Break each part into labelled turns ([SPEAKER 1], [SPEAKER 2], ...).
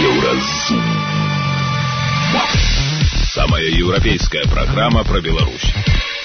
[SPEAKER 1] Еўразум. Самая европейская программа про Беларусь.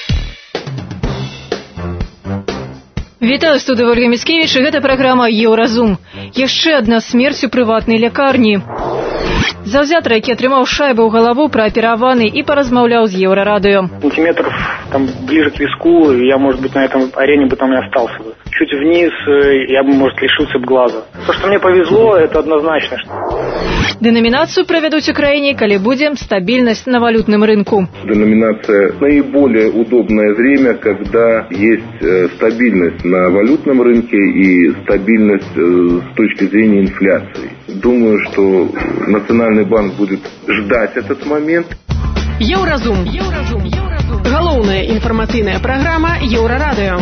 [SPEAKER 2] Вітаю, студыя Ольга Міцкевіч, і гэта праграма «Еўразум». Яшчэ адна смерць у прыватнай лякарні. Заўзятар, які атрымаў шайбу ў галаву, праапераваны і паразмаўляў з Еўрарадыё.
[SPEAKER 3] Сантиметров там ближе к виску, я, может быть, на этом арене бы там и остался бы. Чуть вниз, я бы, может, лишился бы глаза. То, что мне повезло, это однозначно.
[SPEAKER 2] Деноминацию проведут в Украине, коли будет стабильность на валютном рынку.
[SPEAKER 4] Деноминация – наиболее удобное время, когда есть стабильность на валютном рынке и стабильность с точки зрения инфляции. Думаю, что Национальный банк будет ждать этот момент.
[SPEAKER 5] Еўразум. Галоўная інфармацыйная праграма Еўрарадыё.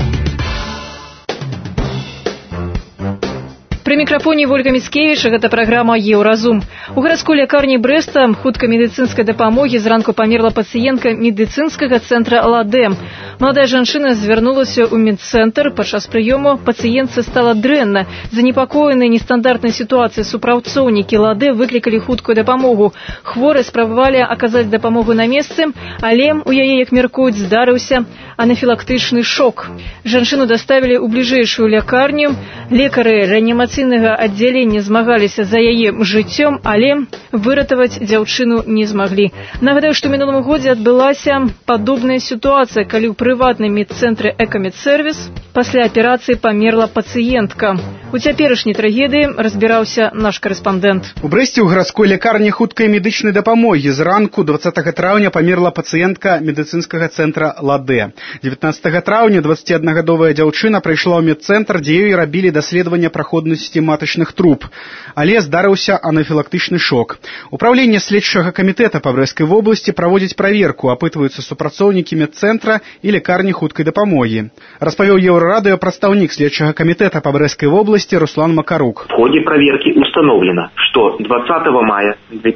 [SPEAKER 2] При микрофоне Ольга Міцкевіч, гэта праграма «Еўразум». У гарадской лякарні Брэста хуткай медыцынскай дапамогі зранку памерла пацыентка медыцынскага цэнтра «Ладэ». Маладая жанчына звярнулася ў медцэнтр. Падчас прыёму пацыентцы стала дрэнна. Занепакоеныя нестандартнай сітуацыяй супрацоўнікі «Ладэ» выклікалі хуткую дапамогу. Хворыя спрабавалі аказаць дапамогу на месцы, але у яе, як мяркуюць, здарыўся анафілактычны шок. Жанчыну даставілі ў бліжэйшую лякарню. Лекары рэанімацыйнага аддзялення змагаліся за яе жыццём, але выратаваць дзяўчыну не змаглі. Нагадаю, што ў мінулым годзе адбылася падобная сітуацыя, калі ў прыватным медцэнтры «Экамедсервіс» пасля аперацыі памерла пацыентка. У цяперашняй трагедыі разбіраўся наш карэспандэнт.
[SPEAKER 6] У Брэсце ў гарадской лякарні хуткай медычнай дапамогі зранку 20 траўня памерла пацыентка медыцынскага цэнтра «Ладэ». 19 траўня 21гадовая дзяўчына прыйшла ў медцэнтр, дзе ёй рабілі даследаванне праходнасці матачных труб. Але здарыўся анафілактычны шок. Управленне следчага камітэта па Брэсцкай вобласці праводзіць праверку, апытваюцца супрацоўнікі медцэнтра і лякарні хуткай дапамогі. Распавёў Еўрарадыё прадстаўнік следчага камітэта па Брэсцкай вобласці Руслан Макарук.
[SPEAKER 7] В ходе проверки установлено, что 20 мая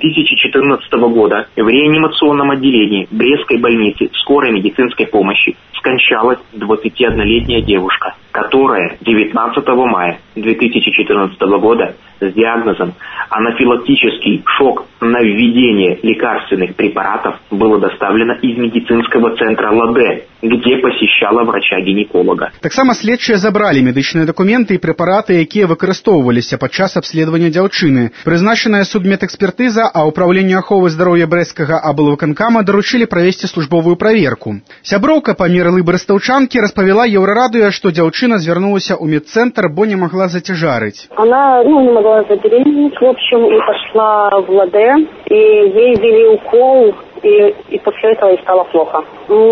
[SPEAKER 7] 2014 года в реанимационном отделении Брестской больницы скорой медицинской помощи скончалась 21-летняя девушка, которая 19 мая 2014 года с диагнозом анафилактический шок на введение лекарственных препаратов было доставлено из медицинского центра «Ладэ», где посещала врача-гинеколога.
[SPEAKER 6] Таксама следчыя забралі медычныя дакументы і прэпараты, якія выкарыстоўваліся падчас абследавання дзяўчыны. Прызначаная судмедэкспертыза, а ўпраўленню аховы здароўя Брэсцкага аблвыканкама даручылі правесці службовую праверку. Сяброўка памерлай брэстаўчанкі распавяла Еўрарадыё, што дзяўчына звярнулася ў медцэнтр, бо не магла зацяжарыць.
[SPEAKER 8] Она не могла забеременеть, в общем, и пошла в ЛАДЭ, и ей ввели укол, и после этого ей стало плохо.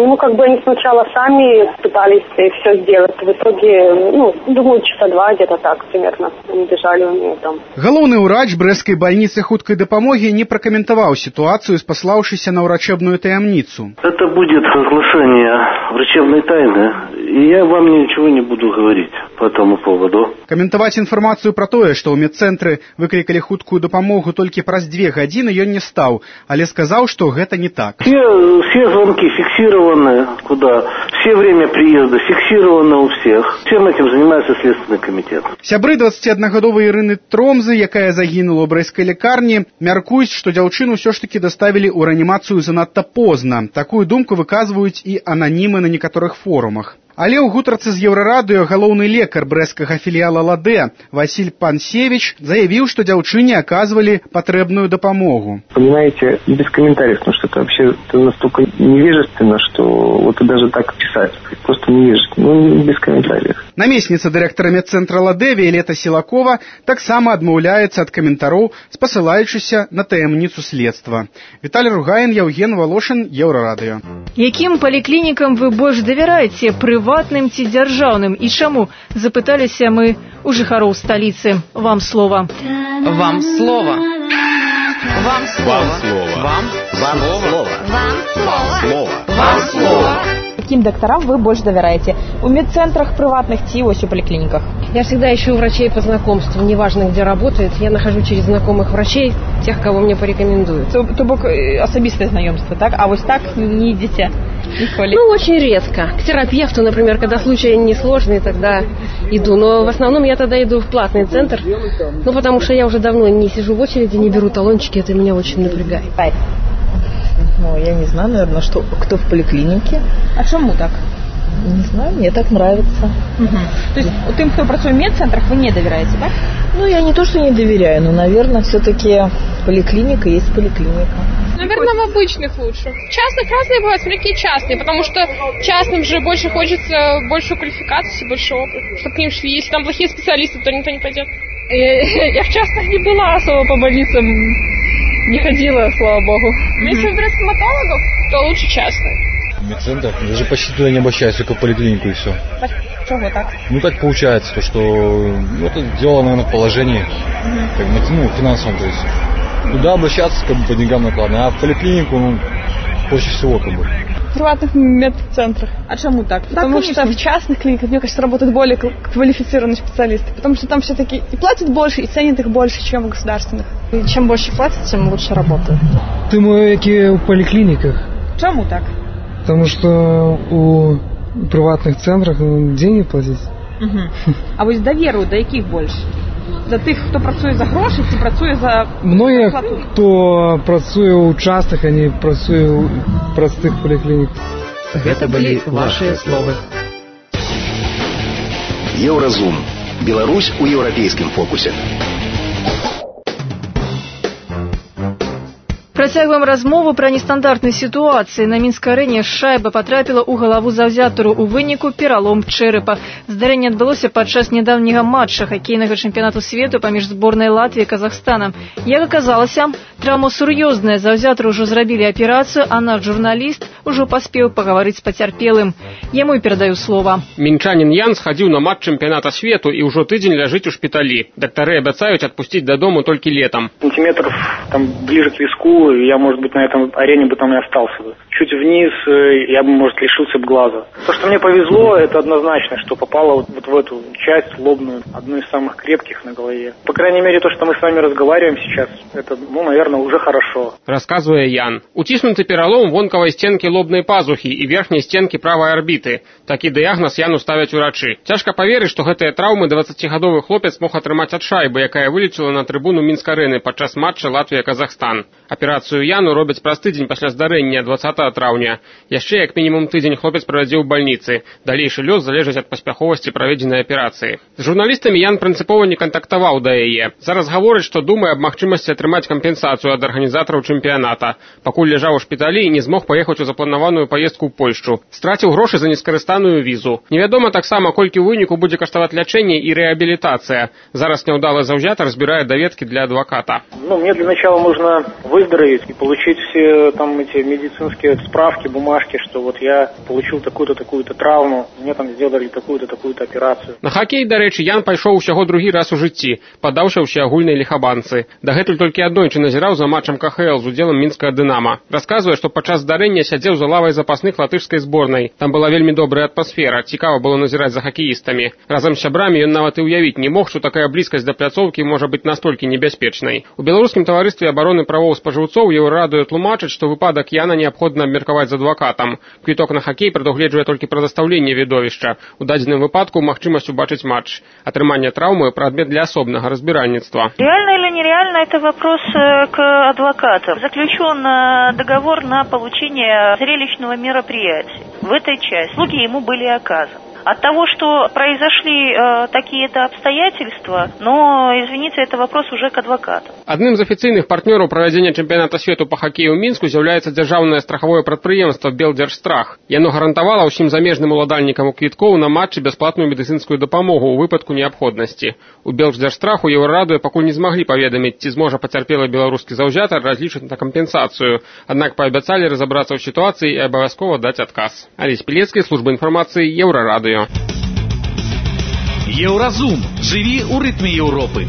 [SPEAKER 8] Они сначала сами пытались все сделать. В итоге, думаю, часа 2 где-то так примерно. Они бежали у нее там.
[SPEAKER 6] Галоўны ўрач Брэсцкай больницы хуткай дапамогі не пракаментаваў сітуацыю, спаслаўшыся на ўрачебную таямніцу.
[SPEAKER 9] Это будет разглашение врачебной тайны, и я вам ничего не буду говорить по этому поводу.
[SPEAKER 6] Каментаваць інфармацыю пра тое, што ў медцэнтры выклікалі хуткую дапамогу толькі праз 2 гадзіны, ён не стаў, але сказаў, што гэта не так.
[SPEAKER 9] Все звонки фиксированы, все время приезда фиксировано у всех. Всем этим занимается Следственный комитет.
[SPEAKER 6] Сябры 21гадовай Ірыны Тромзы, якая загінула ў брэсцкай лякарні, мяркуюць, што дзяўчыну ўсё ж такі даставілі ў рэанімацыю занадта позна. Такую думку выказваюць і ананімы на некаторых форумах. Але ў гутарцы з Еўрарадыё галоўны лекар брэсцкага філіяла «Ладэ» Василь Пансевич заявіў, што дзяўчыне аказвалі патрэбную дапамогу.
[SPEAKER 10] Понимаете, без комментариев, потому что это вообще настолько невежественно, что вот и даже так писать, просто невежественно, без комментариев.
[SPEAKER 6] Намесніца дырэктара медцэнтра «Ладэ» Віялета Сілакова таксама адмаўляецца ад каментароў, спасылаючыся на таямніцу следства. Віталій Ругаін, Яўген Волошин, Еўрарадыё.
[SPEAKER 2] Якім паліклінікам вы больш давяраеце, прыватным ці дзяржаўным, і чаму? Запыталіся мы у жыхароў сталіцы. Вам слова.
[SPEAKER 5] Вам слова. Вам слова.
[SPEAKER 1] Вам слово.
[SPEAKER 5] Вам слова.
[SPEAKER 11] Каким докторам вы больше доверяете? У медцентрах приватных ці ось у поликлиниках?
[SPEAKER 12] Я всегда ищу врачей по знакомству, неважно где работают. Я нахожу через знакомых врачей тех, кого мне порекомендуют.
[SPEAKER 11] То бок особистое знакомство, так? А вот так не идите?
[SPEAKER 12] Ну, очень редко. К терапевту, например, когда случай несложный, тогда иду. Но в основном я тогда иду в платный центр. Ну, потому что я уже давно не сижу в очереди, не беру талончики, это меня очень напрягает.
[SPEAKER 13] Ну, я не знаю, наверное, кто в поликлинике.
[SPEAKER 11] А чому так?
[SPEAKER 13] Не знаю, мне так нравится.
[SPEAKER 11] То есть тем, кто працует в медцентрах, вы не доверяете, так?
[SPEAKER 13] Ну, я не то, что не доверяю, но, наверное, все-таки поликлиника есть поликлиника.
[SPEAKER 14] Наверное, в обычных лучше. В частных разные бывают, смотри, какие частные, потому что частным же больше хочется большую квалификацию, больше опыта, чтобы к ним шли. Если там плохие специалисты, то никто не пойдет. Я в частных не была особо по больницам, не ходила, слава богу. Если выбирать стоматологов, то лучше частные.
[SPEAKER 15] В медцентрах даже почти туда не обращаюсь, только в поликлинику и все.
[SPEAKER 11] Чего так?
[SPEAKER 15] Ну так получается, то, что это дело, наверное, в положении, как бы, финансовом, то есть. Туда обращаться, как бы, по деньгам накладно, а в поликлинику, проще всего, как бы.
[SPEAKER 11] В приватных медцентрах. А чему так? Потому что в частных клиниках, мне кажется, работают более квалифицированные специалисты. Потому что там все-таки и платят больше, и ценят их больше, чем в государственных.
[SPEAKER 12] И чем больше платят, тем лучше работают.
[SPEAKER 16] Думаю, які у поликлиниках.
[SPEAKER 11] Чему так?
[SPEAKER 16] Потому что у приватных центрах деньги платить.
[SPEAKER 11] А ось довіру до яких більше? До тих, хто працює за гроші, чи працює за
[SPEAKER 16] Многие, кто працує у частных, они працує у простых поликлиник.
[SPEAKER 17] Это были ваши словы.
[SPEAKER 18] Еўразум. Беларусь у еўрапейскім фокусе.
[SPEAKER 2] Працягваем размову пра нестандартныя сітуацыі. На Мінск-арэне шайба патрапіла ў галаву заўзятару, у выніку пералом чэрапа. Здарэнне адбылося падчас нядаўняга матча хакейнага чэмпіянату свету паміж зборнай Латвіі і Казахстанам. Як аказалася, траўма сур'ёзная. Заўзятару ўжо зрабілі аперацыю, а наш журналіст ужо паспеў пагаварыць з пацярпелым. Яму і перадаю слова.
[SPEAKER 19] Мінчанін Ян схадзіў на матч чэмпіяната свету і ўжо тыдзень ляжыць у шпіталі. Дактары абяцаюць адпусціць дадому толькі летом.
[SPEAKER 3] Сантиметров там ближе к виску, я, может быть, на этом арене бы там и остался бы. Чуть вниз, я бы, может, лишился бы глаза. То, что мне повезло, это однозначно, что попало вот в эту часть лобную, одну из самых крепких на голове. По крайней мере, то, что мы с вами разговариваем сейчас, это, наверное, уже хорошо.
[SPEAKER 19] Расказвае Ян. Уціснуты пералом вонкавай стенкі лобнай пазухі і верхняй стенкі правай арбіты. Такі дыягназ Яну ставяць урачы. Цяжка паверыць, што гэтыя траўмы 20гадовы хлопец мог атрымаць ад шайбы, якая вылечыла на трыбуну Мінск-арэны падчас матча Латвія-Казахстан. Аперацыю Яну робяць праз тыдзень пасля здарэння 20 траўня. Яшчэ як мінімум тыдзень хлопец правядзе ў бальніцы. Далейшы лёс залежыць ад паспяховасці праведзенай аперацыі. З журналістамі Ян прынцыпова не кантактаваў да яе. Зараз гаворыць, што думае аб магчымасці атрымаць кампенсацыю ад арганізатараў чэмпіяната. Пакуль ляжаў у шпіталі і не змог паехаць у запланаваную паездку ў Польшчу. Страціў грошы за нескарыстаную візу. Невядома таксама, колькі ў выніку будзе каштаваць лячэнне і рэабілітацыя. Зараз няўдалы заўзятар збірае даведкі для адваката.
[SPEAKER 3] Мне для начала нужно выздороветь и получить все там эти медицинские справки, бумажки, что вот я получил такую-то, такую-то травму, мне там сделали такую-то, такую-то операцию.
[SPEAKER 19] На хакей, дарэчы, Ян пайшоў усяго другі раз у жыцці, падаўся ўсеагульнай ліхабанцы. Дагэтуль толькі аднойчы назіраў за матчам КХЛ з удзелам мінскага «Дынама». Расказвае, што падчас здарэння сядзеў за лавай запасных латышскай зборнай. Там была вельмі добрая атмасфера, цікава было назіраць за хакеістамі. Разам з сябрамі ён нават і ўявіць не мог, што такая блізкасць да пляцоўкі можа быць настолькі небяспечнай. У беларускім таварыстве абароны правоў спажыўцоў Еўрарадыё тлумачаць, што выпадак Яна неабходна абмеркаваць з адвакатам. Квіток на хакей прадугледжвае толькі прадастаўленне відовішча. У дадзеным выпадку магчымасць убачыць матч. Атрыманне траўмы – прадмет для асобнага разбіральніцтва.
[SPEAKER 20] Реально или нереально – это вопрос к адвокатам. Заключен договор на получение зрелищного мероприятия. В этой части услуги ему были оказаны. От того, что произошли такие-то обстоятельства, но, извините, это вопрос уже к адвокату.
[SPEAKER 19] Адным з афіцыйных партнёраў правядзення чэмпіяната свету па хакею ў Мінску з'яўляецца дзяржаўнае страхавое прадпрыемства «Белдзяржстрах». Яно гарантавала ўсім замежным уладальнікам квіткоў на матчы бясплатную медыцынскую дапамогу ў выпадку неабходнасці. У «Белдзяржстраху» Еўрарадыё пакуль не змаглі паведаміць, ці зможа пацярпелы беларускі заўзятар разлічыць на кампенсацыю. Аднак паабяцалі разабрацца ў сітуацыі і абавязкова даць адказ. Алесь Пілецкая, служба інфармацыі, Еўрарадыё.
[SPEAKER 17] Еўразум. Жыві ў рытме Еўропы.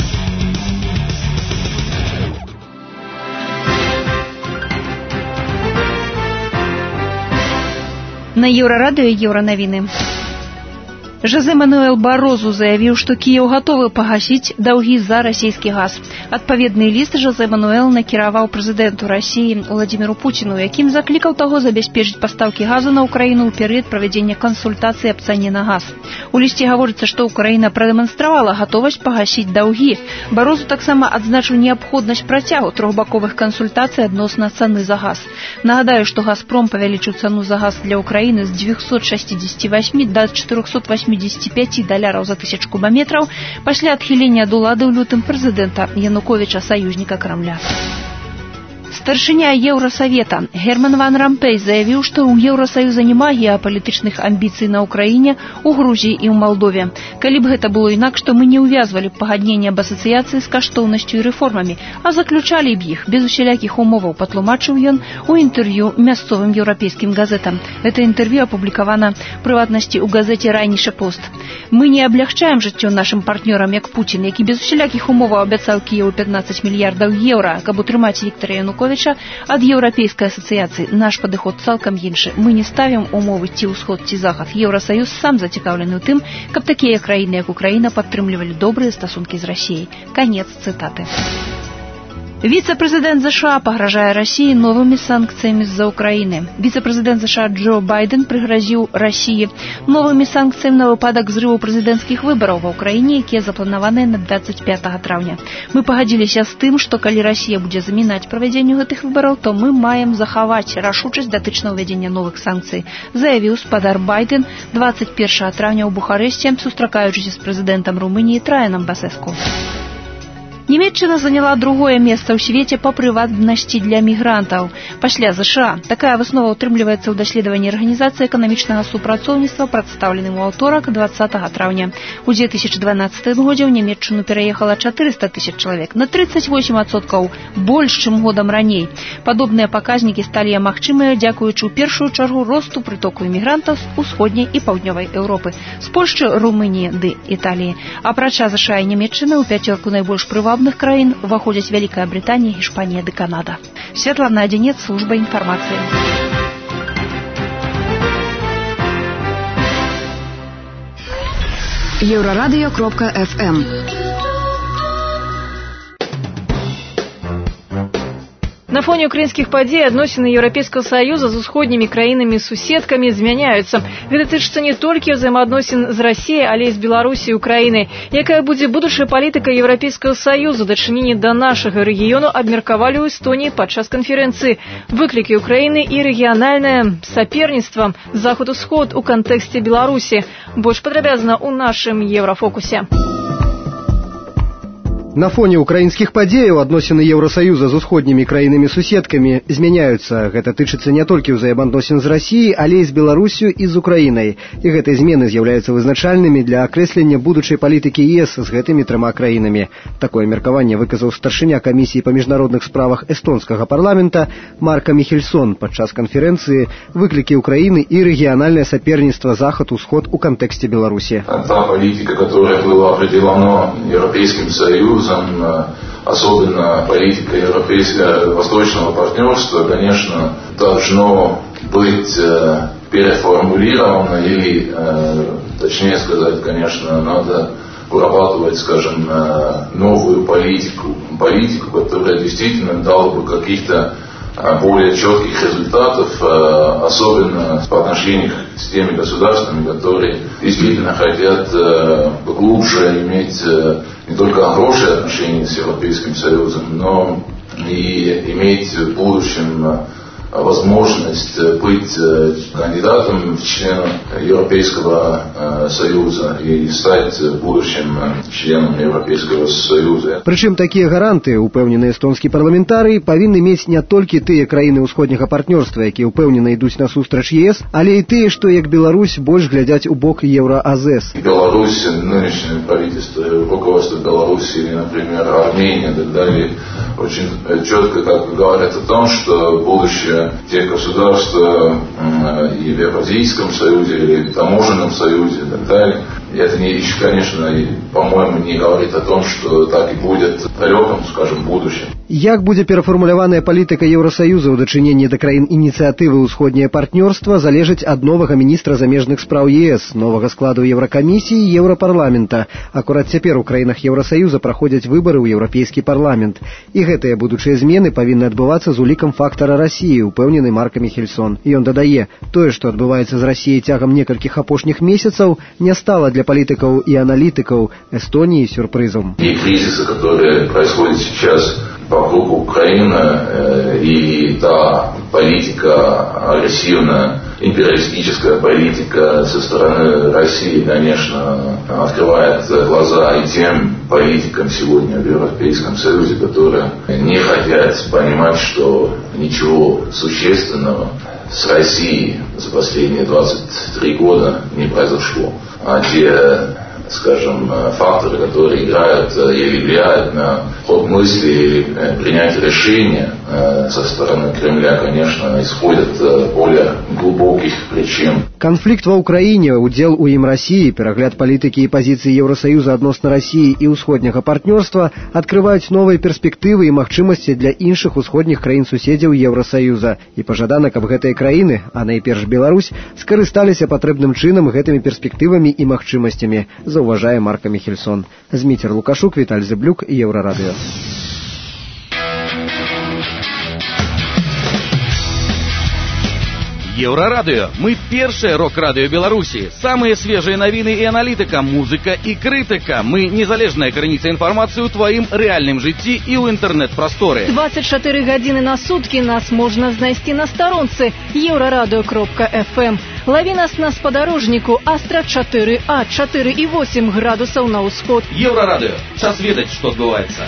[SPEAKER 21] На Еўрарадыё еўранавіны. Жозе Мануэл Барозу заявіў, што Кіеў гатовы пагасіць даўгі за расійскі газ. Адпаведны ліст Жозе Мануэл накіраваў прэзідэнту Расіі Владзіміру Пуціну, якім заклікаў таго забяспечыць пастаўкі газу на Ўкраіну ў перыяд правядзення кансультацый аб цане на газ. У лісце гаворыцца, што Ўкраіна прадэманстравала гатовасць пагасіць даўгі. Барозу таксама адзначыў неабходнасць працягу трохбаковых кансультацый адносна цаны за газ. Нагадаю, што Газпром павялічыў цану за газ для Ўкраіны з 268 да 485 $5 за 1000 кубометраў пасля адхілення ад улады ў лютым прэзідэнта Януковіча, саюзніка Крамля. Старшыня Еўрасавета Герман Ван Рампей заявіў, што ў Еўрасаюза няма геапалітычных амбіцый на Ўкраіне, у Грузіі і ў Малдове. Калі б гэта было інакш, то мы не ўвязвалі б пагадненне аб асацыяцыі з каштоўнасцю і рэформамі, а заключалі б іх без усялякіх умоваў, патлумачыў ён у інтэрв'ю мясцовым еўрапейскім газетам. Гэта інтэрв'ю апублікавана прыватнасці ў газеце «Райніше пост». Мы не аблягчаем жыццё нашым партнёрам, як Пуцін, які без усялякіх умоваў абяцаў Кіеву 15 мільярдаў еўра, каб утрымаць Віктара Януковіча ад еўрапейскай асацыяцыі. Наш падыход цалкам іншы. Мы не ставім умовы ці ўсход, ці захад. Еўрасаюз сам зацікаўлены ў тым, каб такія краіны, як Украіна, падтрымлівалі добрыя стасункі з Расіяй. Канец цытаты. Віцэ-прэзідэнт США пагражае Расіі новымі санкцыямі з-за Ўкраіны. Віцэ-прэзідэнт США Джо Байден прыгразіў Расіі новымі санкцыямі на выпадак зрыву прэзідэнцкіх выбараў ва Ўкраіне, якія запланаваныя на 25 траўня. Мы пагадзіліся з тым, што калі Расія будзе замінаць правядзенню гэтых выбараў, то мы маем захаваць рашучасць датычна ўвядзення новых санкцый, заявіў спадар Байден 21 траўня ў Бухарэсце, сустракаючыся з прэзідэнтам Румыніі Траянам Басэску. Німеччына заняла другое месца ў свеце па прыватнасці для мігрантаў пасля ЗША. Такая выснова ўтрымліваецца ў даследаванні Арганізацыі эканамічнага супрацоўніцтва, прадстаўленым у аўторак 20 траўня. У 2012 годзе ў Німеччыну пераехала 400 000 чалавек, на 38% больш, чым годам раней. Падобныя паказнікі сталі магчымыя дзякуючы ў першую чаргу росту прытоку імігрантаў з усходняй і паўднёвай Еўропы, з Польшчы, Румыніі ды Італіі. Апрача ЗША і Німеччыны ў пяцёрку найбольш прывабных краін уваходзяць Вялікая Брытанія, Гішпанія ды Канада. Святлана Адзінец, служба інфармацыі.
[SPEAKER 5] Еврорадио.FM.
[SPEAKER 2] На фоне украінскіх падзей адносіны Еўрапейскага Саюза з усходнімі краінамі-суседкамі змяняюцца. Гэта тычыцца не толькі ўзаемаадносін з Расіяй, але і з Беларусі і Украінай. Якая будзе будучая палітыка Еўрапейскага Саюза ў дачыненні да нашага рэгіёну, абмеркавалі ў Эстоніі падчас канферэнцыі. Выклікі Украіны і рэгіянальнае саперніцтва захад-усход у кантэксце Беларусі. Больш падрабязна ў нашым Еўрафокусе.
[SPEAKER 22] На фоне украінскіх падзеяў адносіны Еўрасаюза з усходнімі краінамі-суседкамі змяняюцца. Гэта тычыцца не толькі ўзаемаадносін з Расіяй, але і з Беларусю і з Украінай. І гэтыя змены з'яўляюцца вызначальнымі для акрэслення будучай палітыкі ЕС з гэтымі трыма краінамі. Такое меркаванне выказаў старшыня камісіі па міжнародных справах эстонскага парламента Марка Михельсон падчас канферэнцыі «Выклікі Украіны і рэгіянальнае саперніцтва захад-усход у кантэксце Беларусі».
[SPEAKER 23] Та политика, которая была определена Европейским Союзом, особенно политика европейского восточного партнерства, конечно, должно быть переформулировано или, точнее сказать, конечно, надо вырабатывать, скажем, новую политику, которая действительно дала бы каких-то более четких результатов, особенно по отношению с теми государствами, которые действительно хотят глубже иметь не только хорошие отношения с Европейским Союзом, но и иметь в будущем возможность быть кандидатом в члены Европейского Союза и стать будущим членом Европейского Союза.
[SPEAKER 22] Прычым такія гаранты, упэўнены эстонскі парламентарый, павінны мець не толькі тыя краіны ўсходняга партнёрства, якія ўпэўнена ідуць насустрач ЕС, але і тыя, што як Беларусь больш глядзяць у бок Евроазес.
[SPEAKER 23] Беларусь, нынешнее правительство, руководство Беларуси или, например, Армения и так далее, очень четко как говорят о том, что будущее тех государств и в Евразийском союзе, или в Таможенном союзе и так далее, Это, конечно, по-моему, не говорит о том, что так и будет в далеком, скажем, будущем.
[SPEAKER 22] Як будзе перафармуляваная палітыка Еўрасаюза ў дачыненні да краін ініцыятывы «Усходняе партнёрства» залежыць ад новага міністра замежных спраў ЕС, новага складу Еўракамісіі і Еўрапарламента. Акурат цяпер у краінах Еўрасаюза праходзяць выбары ў Еўрапейскі парламент. І гэтыя будучыя змены павінны адбывацца з улікам фактара Расіі, упэўнены Марка Михельсон. Ён дадае, тое, што адбываецца з Расіяй цягам некалькіх апошніх месяцаў, не стала для палітыкаў і аналітыкаў Эстоніі сюрпрызом.
[SPEAKER 23] И кризисы, которые происходят сейчас вокруг Украины, и та политика агрессивная, империалистическая политика со стороны России, конечно, открывает глаза и тем политикам сегодня в Европейском Союзе, которые не хотят понимать, что ничего существенного с Россией за последние 23 года не произошло. А те, скажем, факторы, которые играют или влияют на ход мысли или принятие решения со стороны Кремля, конечно, исходят более глубоких причин.
[SPEAKER 22] Канфлікт ва ўкраіне, удзел у ім Расіі, перагляд палітыкі і пазіцыі Еўрасаюза адносна Расіі і ўсходняга партнёрства адкрываюць новыя перспектывы і магчымасці для іншых усходніх краін-суседзяў Еўрасаюза. І пажадана, каб гэтыя краіны, а найперш Беларусь, скарысталіся патрэбным чынам гэтымі перспектывамі і магчымасцямі, заўважае Марка Михельсон. Зміцер Лукашук, Віталь Зэблюк, Еўрарадыё.
[SPEAKER 17] Еўрарадыё. Мы першае рок-радыё Беларусі. Самыя свежыя навіны і аналітыка, музыка і крытыка. Мы незалежная крыніца інфармацыі ў тваім рэальным жыцці і ў інтэрнэт-прасторы.
[SPEAKER 2] 24 гадзіны на суткі нас можна знайсці на старонцы euradio.fm. Лаві нас на спадарожніку Астра 4А, 4,8 градусаў на ўсход.
[SPEAKER 17] Еўрарадыё. Час ведаць, што адбываецца.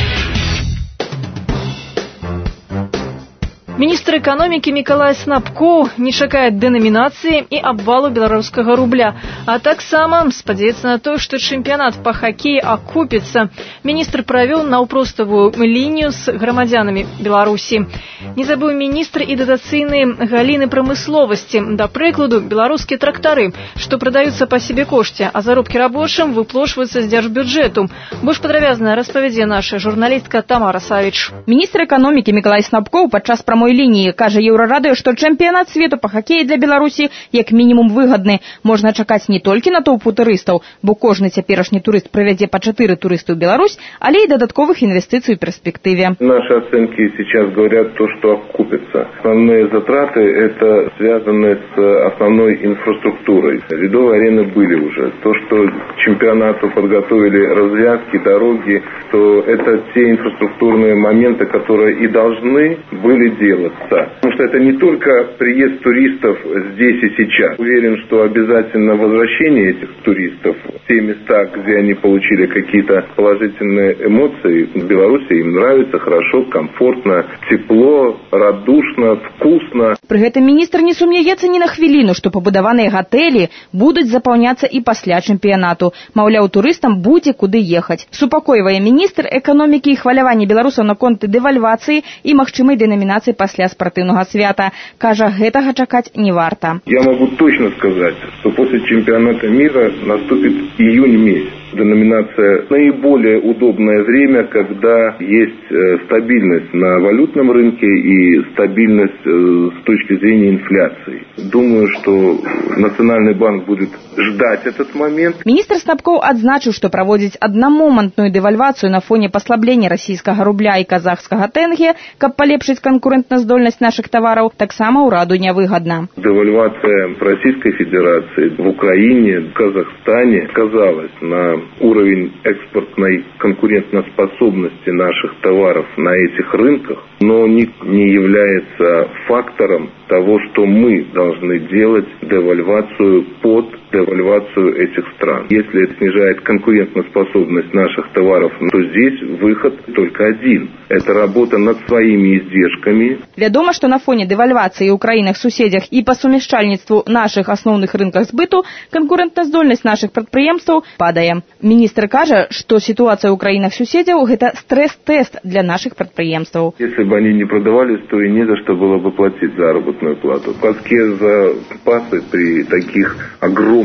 [SPEAKER 2] Міністр эканомікі Мікалай Снапко не чакае дэнамінацыі і абвалу беларускага рубля, а таксама спадзяецца на тое, што чэмпіянат па хакеі акупіцца. Міністр правёў наўпроставую лінію з грамадзянамі Беларусі. Не забыў міністр і датацыйныя галіны прамысловасці, да прыкладу, беларускія трактары, што прадаюцца па сябе кошце, а заробкі рабочым выплошваюцца з дзяржбюджэту. Больш падрабязна распавядзе наша журналістка Тамара Савіч.
[SPEAKER 4] Міністр эканомікі Мікалай Снапко падчас прамой лініі кажа Еўрарадыё, што чэмпіянат свету па хакеі для Беларусі як мінімум выгадны. Можна чакаць не толькі натоўпу турыстаў, бо кожны цяперашні турыст правядзе па 4 турысты ў Беларусь, але і дадатковых инвестиций в перспективе.
[SPEAKER 7] Наши оценки сейчас говорят то, что окупится. Основные затраты это связаны с основной инфраструктурой. Ледовые арены были уже. То, что к чемпионату подготовили развязки, дороги, то это те инфраструктурные моменты, которые и должны были делаться. Потому что это не только приезд туристов здесь и сейчас. Уверен, что обязательно возвращение этих туристов в те места, где они получили какие-то положительные эмоции. В Беларуси им нравится хорошо, комфортно, тепло, радушно, вкусно.
[SPEAKER 4] При гэтым міністр не сумняецца ні на хвіліну, што пабудаваныя гатэлі будуць запаўняцца і пасля чэмпіянату. Маўляў, турыстам будзе куды ехаць. Супакойвае міністр эканомікі і хвалявання беларусаў наконт дэвальвацыі і магчымай дэнамінацыі пасля спартыўнага свята. Кажа, гэтага чакаць не варта.
[SPEAKER 7] Я могу точно сказать, что после чемпионата мира наступит июнь месяц. Деноминация наиболее удобное время, когда есть стабильность на валютном рынке и стабильность с точки зрения инфляции. Думаю, что Национальный банк будет ждать этот момент.
[SPEAKER 4] Министр Снапков адзначыў, што праводзіць аднамомантную дэвальвацыю на фоне паслаблення расійскага рубля і казахскага тэнге, каб палепшыць канкурэнтназдольнасць наших товараў, таксама ўраду нявыгадна.
[SPEAKER 7] Девальвация Российской Федерации в Украине, в Казахстане сказалась на уровень экспортной конкурентоспособности наших товаров на этих рынках, но не является фактором того, что мы должны делать девальвацию под девальвацию этих стран. Если это снижает конкурентоспособность наших товаров, то здесь выход только один. Это работа над своими издержками.
[SPEAKER 4] Вядома, што на фоне дэвальвацыі ў краінах-суседзях і па сумяшчальніцтву нашых асноўных рынках збыту канкурэнтназдольнасць нашых прадпрыемстваў падае. Міністр кажа, што сітуацыя ў краінах-суседзяў гэта стресс-тест для наших прадпрыемстваў.
[SPEAKER 7] Если бы они не продавались, то и не за что было бы платить заработную плату. В Казахстане запасы при таких огромных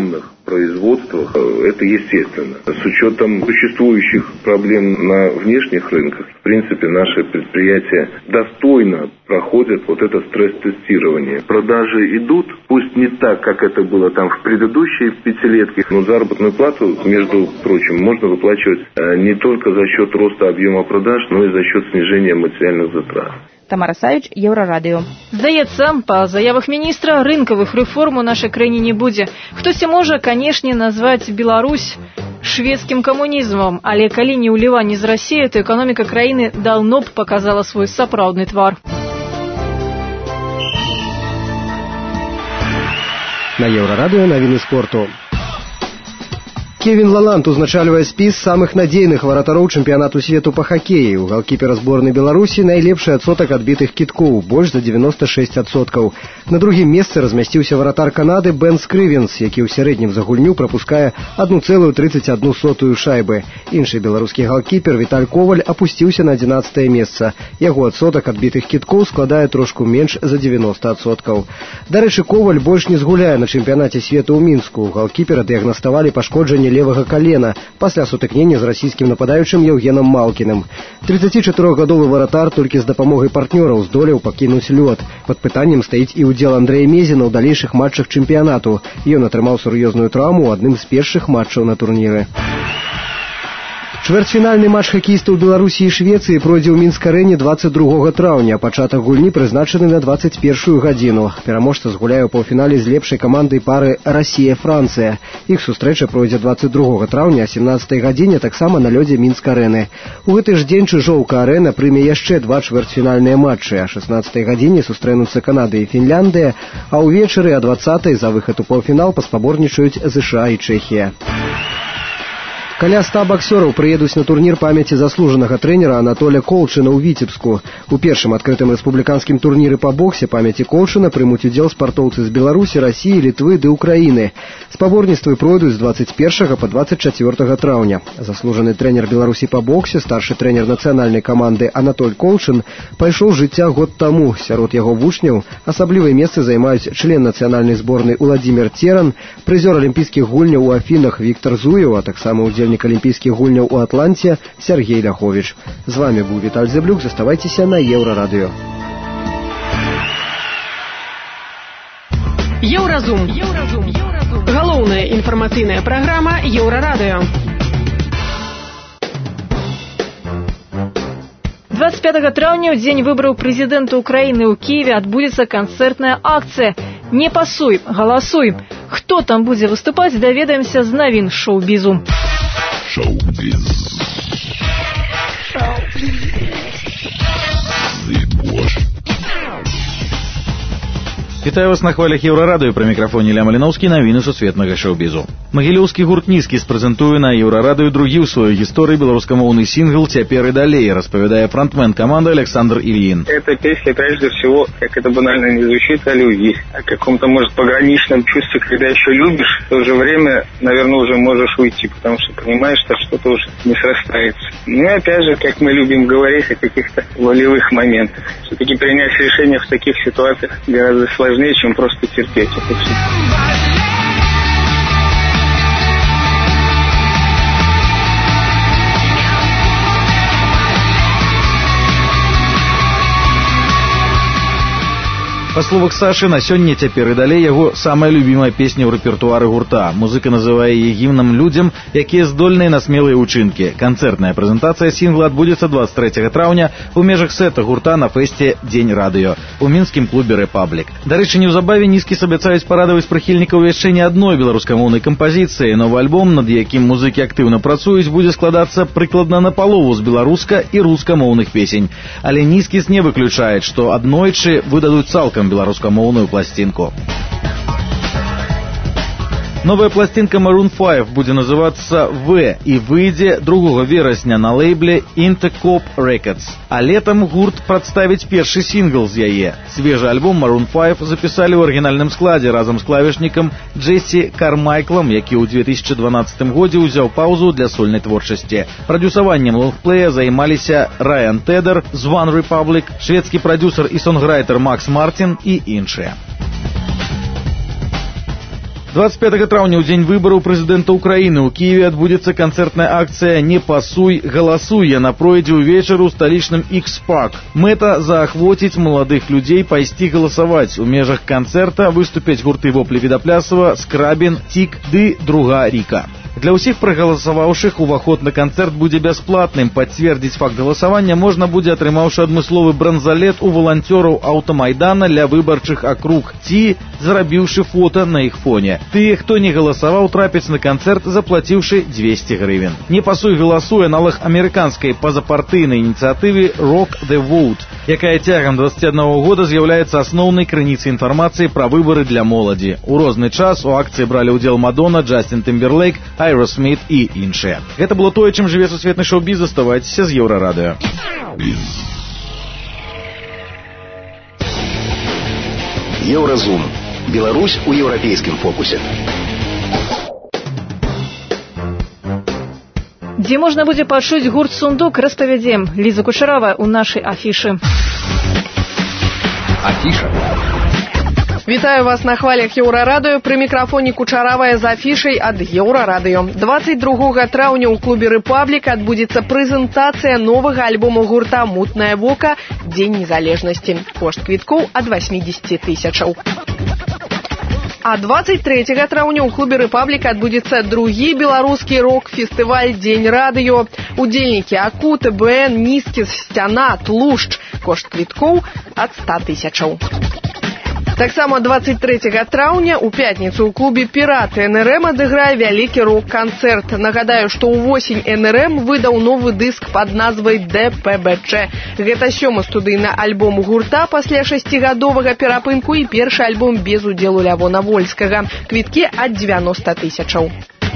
[SPEAKER 7] производствах, это естественно. С учетом существующих проблем на внешних рынках, в принципе, наши предприятия достойно проходят вот это стресс-тестирование. Продажи идут, пусть не так, как это было там в предыдущие пятилетки, но заработную плату, между прочим, можно выплачивать не только за счет роста объема продаж, но и за счет снижения материальных затрат.
[SPEAKER 4] Тамара Савіч, Еўрарадыё.
[SPEAKER 2] Здаецца, па заявах міністра, рынкавых рэформ у нашай краіне не будзе. Хтосьці можа, канешне, назваць Беларусь шведскім камунізмам, але калі не ўліванне з Расіі, то эканоміка краіны даўно б паказала свой сапраўдны твар.
[SPEAKER 22] На Еўрарадыё навіны спорту. Кевин Лаланд узначальвае спіс самых надзейных варатароў чэмпіянату свету па хакеі. У галкіпера зборнай Беларусі найлепшы адсотак адбітых кідкоў, больш за 96%. На другім месцы размясціўся варатар Канады Бен Скрывенс, які ў сярэднім за гульню прапускае 1,31 шайбы. Іншы беларускі галкіпер Віталь Коваль апусціўся на 11 месца. Яго адсотак адбітых кідкоў складае трошку менш за 90%. Дарэчы, Коваль больш не згуляе на чэмпіянаце свету ў Мінску. У галкіпера дыягнаставалі пашкоджанне левага колена пасля сутыкнення з расійскім нападаючым Еўгенам Малкіным. 34-гадовы варатар толькі з дапамогай партнёраў здолеў пакінуць лёд. Пад пытаннем стаіць і ўдзел Андрэя Мезіна ў далейшых матчах чэмпіянату. Ён атрымаў сур'ёзную траўму ў адным з першых матчаў на турніры. Чвэрцьфінальны матч хакеістаў Беларусі і Швецыі пройдзе ў Мінск-арэне 22 траўня. Пачатак гульні прызначаны на 21 гадзіну. Пераможца згуляе ў паўфінале з лепшай камандай пары Расія-Францыя. Іх сустрэча пройдзе 22 траўня а 17 гадзіне таксама на лёдзе Мінск-арэны. У гэты ж дзень Чыжоўка-арэна прыме яшчэ два чвэрцьфінальныя матчы. А 16 гадзіне сустрэнуцца Канада і Фінляндыя, а ўвечары а 20 за выхад у паўфінал паспаборнічаюць ЗША і Чэхія. Каля 100 баксёраў прыедуць на турнір памяці заслужанага трэнера Анатоля Колчына ў Віцебску. У першым адкрытым рэспубліканскім турніры па боксе памяці Колчына прымуць удзел спартоўцы з Беларусі, Расіі, Літвы ды Украіны. Спаборніцтвы пройдуць з 21 па 24 траўня. Заслужаны трэнер Беларусі па боксе, старшы трэнер нацыянальнай каманды Анатоль Колчын пайшоў з жыцця год таму. Сярод яго вучняў асаблівыя месцы займаюць член нацыянальнай зборнай Уладзімір Церан, прызёр алімпійскіх гульняў у Афінах Віктар Зуеў, а таксама удзельнік алімпійскіх гульняў у Атланце Сергей Ляховіч. З вами быў Віталь Зэблюк. Заставайцеся на Еўрарадыё.
[SPEAKER 8] Еўразум. Галоўная інфармацыйная праграма Еўрарадыё.
[SPEAKER 2] 25 траўня, ў дзень выбараў прэзідэнта ўкраіны ў Кіеве, адбудзецца канцэртная акцыя «Не пасуй, галасуй». Хто там будзе выступаць, даведаемся з навін шоу-бізу.
[SPEAKER 1] Шоу-біз.
[SPEAKER 17] Вітаю вас на хвалях Еўрарадыё, пры мікрафоне Ілля Маліноўскі, навіны сусветнага шоу-бізу. Магілёўскі гурт «Нізкі» спрэзентуе на Еўрарадыё другі ў сваёй гісторыі беларускамоўны сінгл «Цяпер і далей», распавядае фронтмен команды Александр Ильин.
[SPEAKER 3] Эта песня, прежде всего, как это банально не звучит, о любви, о каком-то, может, пограничном чувстве, когда еще любишь, в то же время, наверное, уже можешь уйти, потому что понимаешь, что что-то уже не срастается. Ну и опять же, как мы любим говорить о каких-то волевых моментах. Все-таки принять решение в таких ситуациях гораздо сложнее, чем просто терпеть это все.
[SPEAKER 17] Па словах Сашы, на сёння «Цяпер і далей» яго самая любімая песня ў рэпертуары гурта. Музыка называе яе гімнам людзям, якія здольныя на смелыя ўчынкі. Канцэртная прэзентацыя сінгла адбудзецца 23 траўня ў межах сэта гурта на фэсце «Дзень радыё» у мінскім клубе «Рэпаблік». Дарэчы, неўзабаве «Нізкі» абяцаюць парадаваць прыхільнікаў яшчэ не адной беларускамоўнай кампазіцыі. Новы альбом, над якім музыкі актыўна працуюць, будзе складацца прыкладна напалову з беларуска- і рускамоўных песень. Але «Нізкі» не выключае, што аднойчы выдадуць цалкам беларускамоўную пласцінку. Новая пластинка Maroon 5 будзе называцца «В» і выйдзе 2 верасня на лейбле Intercop Records. А летом гурт прадставіць першы сінгл з яе. Свежы альбом Maroon 5 запісалі ў арыгінальным складзе разам з клавішнікам Джесси Кармайклом, які ў 2012 годзе ўзяў паўзу для сольнай творчасці. Прадюсаваннем лонгплея займаліся Райан Тедер з One Republic, шведскі прадюсер і сонграйтер Макс Мартин і іншыя. 25 траўня ў дзень выбараў прэзідэнта Украіны ў Кіеве адбудзецца канцэртная акцыя «Не пасуй, галасуй». Яна пройдзе ўвечары ў сталічным X-Pack. Мэта заахвоціць маладых людзей пайсці галасаваць. У межах канцэрта выступяць гурты «Воплі Відаплясова», «Скрабін», «Тік» ды «Друга Ріка». Для ўсіх прагаласаваўшых уваход на канцэрт будзе бясплатным. Пацвердзіць факт галасавання можна будзе, атрымаўшы адмысловы бранзалет у валанцёраў аўтамайдана ля выбарчых акруг ці зрабіўшы фота на іх фоне. Тыя, хто не галасаваў, трапяць на канцэрт, заплаціўшы 200 гривен. «Не пасуй, галасуй» аналог амерыканскай пазапартыйнай ініцыятывы «Rock the Vote», якая цягам 21 года з'яўляецца асноўнай крыніцай інфармацыі пра выбары для моладзі. У розны час у акцыі бралі ўдзел Мадонна, Джастин Тимберлейк, Aerosmith і іншыя. Гэта было тое, чым жыве сусветны шоу-біз. Заставайцеся з Еўрарадыё.
[SPEAKER 18] Еўразум. Беларусь у еўрапейскім фокусе.
[SPEAKER 2] Дзе можна будзе пачуць гурт «Сундук», распавядзем. Ліза Кучарава ў нашай афішы.
[SPEAKER 18] Афіша.
[SPEAKER 8] Вітаю вас на хвалях Еўрарадыё. Пры мікрафоне Кучаравая з афішай ад Еўрарадыё. 22 траўня ў клубе «Рэпаблік» адбудзецца прэзентацыя новага альбома гурта «Мутнае вока. Дзень незалежнасці». Кошт квіткоў ад 80 тысячаў. А 23 траўня ў клубе «Рэпаблік» адбудзецца другі беларускі рок-фестываль «Дзень радыё». Удзельнікі АКУ, ТБН, Нізкіс, Сцяна, Тлушч. Кошт квіткоў ад 100 тысячаў. Таксама 23 траўня у пятніцу ў клубе «Піраты» НРМ адыграе вялікі рок-канцэрт. Нагадаю, што ўвосень НРМ выдаў новы дыск пад назвай «ДПБЧ». Гэта 7-ы студыйны альбом гурта пасля 6гадовага перапынку і першы альбом без удзелу Лявона Вольскага. Квіткі ад 90 тысячаў.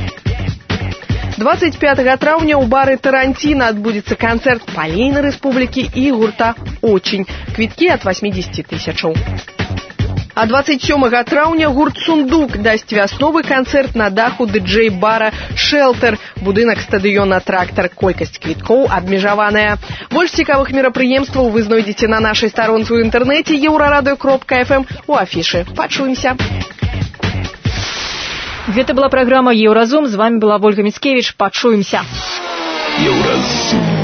[SPEAKER 8] 25 траўня ў бары «Тарантіна» адбудзецца канцэрт Палейнай Рэспублікі і гурта «Очень». Квіткі ад 80 тысячаў. А 27 траўня гурт «Сундук» дасць вясновы канцэрт на даху дыджэй-бара «Шэлтэр», будынак стадыёна «Трактар». Колькасць квіткоў абмежаваная. Больш цікавых мерапрыемстваў вы знойдзеце на нашай старонцы ў інтэрнэце еўрарадыё.фм у афішы. Пачуемся.
[SPEAKER 2] Гэта была праграма «Еўразум». З вами была Ольга Міцкевіч. Пачуемся.
[SPEAKER 18] Еўразум.